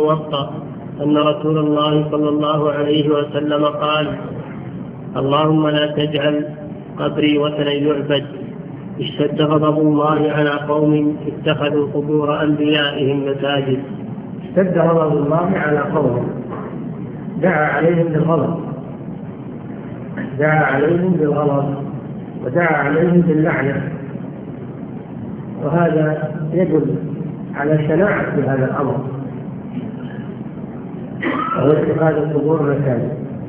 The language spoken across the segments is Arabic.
الموطأ أن رسول الله صلى الله عليه وسلم قال: اللهم لا تجعل قبري وثنا يعبد. اشتد غضب الله على قوم اتخذوا قبور أنبيائهم مساجد. اشتد غضب الله على قوم دعا عليهم بالغضب ودعا عليهم باللعنة، وهذا يدل على شناعة هذا الأمر، وهو اتخاذ القبور مساجد.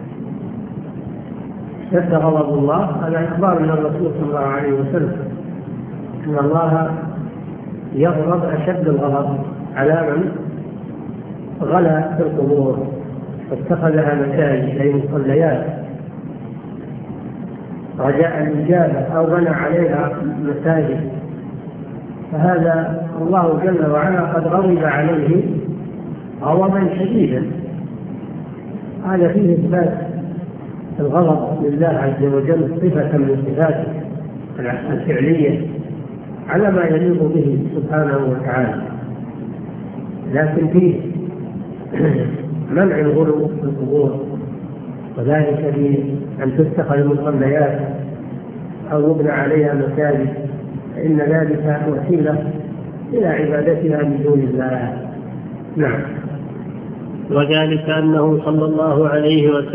اشتد غضب الله، هذا إخبار من الرسول صلى الله عليه وسلم أن الله يغضب أشد الغضب على من غلا في القبور واتخذها مساجد أي مصليات رجاء الإجابة أو بنى عليها مساجد، فهذا الله جل وعلا قد غضب عليه غضبا شديدا. هذا فيه إثبات الغضب لله عز وجل صفة من صفاته الفعلية على ما يليق به سبحانه وتعالى، لكن فيه منع الغلو في القبور، وذلك بأن تتخذ المصليات أو يبنى عليها مساجد، فإن ذلك وسيلة إلى عبادتها من دون الله. نعم. وذلك أنه صلى الله عليه وسلم